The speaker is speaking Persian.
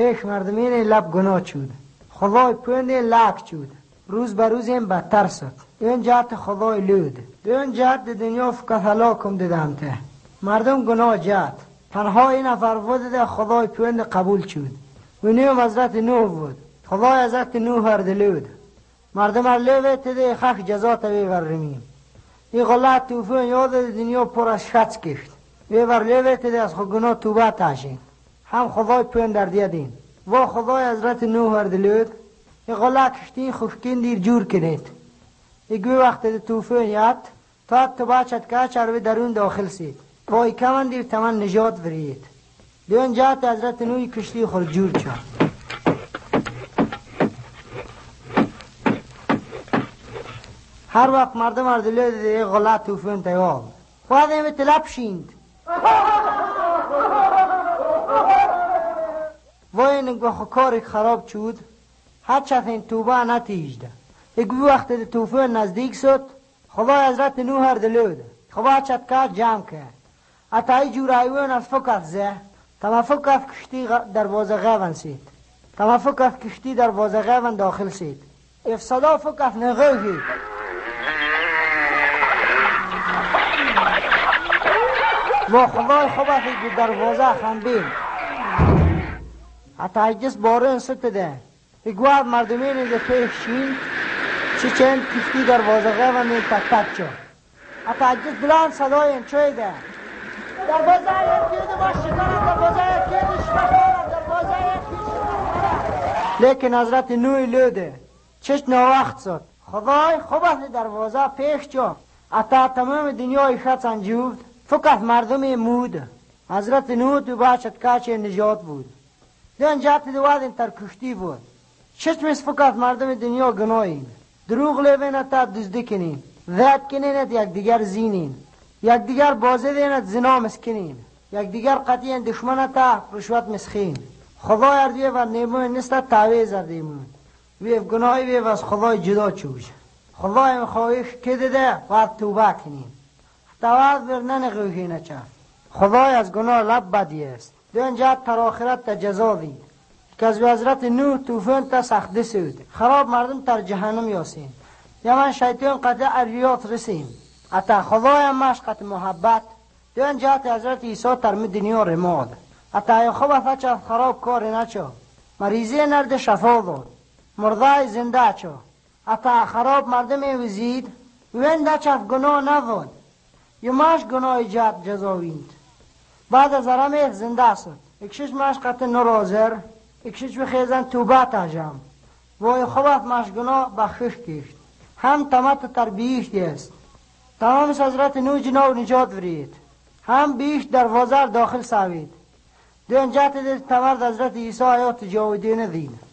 پیش مردمین لب گناه شد. خدای پوند لاک شد. روز به روز این بدتر شد. این جهت خدای لود. این جهت دنیا فقط هلاکم دیدم ته. مردم گناه جهت. تنها این نفر بود خدای پوند قبول شد. و نیوم حضرت نوح بود. خدای حضرت نوح هر دلود. مردم هر لوید تده خخ جزا تبی ورمیم. این غلط توفون یاد دنیا پر از شخص کشت. وی ور لوید تده از خود گناه توبه تاشین. هم خدای پوند در دیدین. و خدای حضرت نوح هر دلود. این غلط کشتین خوشکین دیر جور کنید. ایگوی وقت توفون یاد تا تبا چتکا چروی درون داخل سید. وای کمن دیر تمن نجات ورید. دیون جات حضرت نوحی کشتی خود جور چا. هر وقت مردم اردلو دیده غلط توفون تیاب خواهد ایمه تلپ شیند. وای نگو کاری خراب چود هر چه این توبه نتیجده. ایگوی وقت توفون نزدیک شد خدای حضرت نوح اردلو ده خدا چتکا جمع کرد. اتای جور ایوان از فکت زه تما فکت کشتی دروازه غیون سید. تما فکت کشتی دروازه غیون داخل سید. افصدا فکت نغوهی و خدای خوبه که دروازه خنبین اتای جس بارون ستده. ایگواد مردمین اینجا پیشین چی چند کشتی دروازه غیون این تک تک چو. اتای جس بلان صدای این چوی ده دروازه یکیده باش شکارم دروازه یکیده شکارم دروازه یکیده. لیکن حضرت نوحی لوده چش نوقت شد. خدای خوب است دروازه پیش چو اتا تمام دنیای شد سنجود فقط مردم مود. حضرت نوح تو باشد کاچ نجات بود. دین جات دواد این ترکشتی بود. چشمش فقط مردم دنیا گناهین. دروغ لیوین اتا دزدی کنین. ذات کنین یک دیگر زینین. یک دیگر بازه دینت زنا مسکنین. یک دیگر قطعین دشمنتا رشوت مسخین. خدای اردیه و نیمون نستا تعویز اردیمون. ویف گناهی ویف از خدای جدا چوش. خدای مخواهیش که دیده باید توبه کنین. دواد برنن غوهی نچه. خدای از گناه لب بدی است. دین جات تر آخرت تا جزا دید. که از حضرت نوح توفان تا سخته سود. خراب مردم تر جهنم یاسین. یا من شیطان قطع عریات رسیم. اتا خدای مشقت محبت. دین جات حضرت عیسی ترمی دنیا رماد. اتا یا خوب فچه خراب کاری نچه. مریضی نرد شفا داد. مرده زنده چه. اتا خراب مردم وزید. وین دچه گناه نبود. یه ماش گناه جات جزاویند. بعد از ارامه زنده شد. اکشش ماش قطع نرازر. اکشش بخیزن توبه تاجم. وای خوبت ماش گناه بخشش کشت. هم تمت تربیش دیست. تمام حضرت نوح جناب نجات ورید. هم بیش دروازه داخل ساوید. دین جات دید تمرد حضرت عیسی آیات جاودینه دید.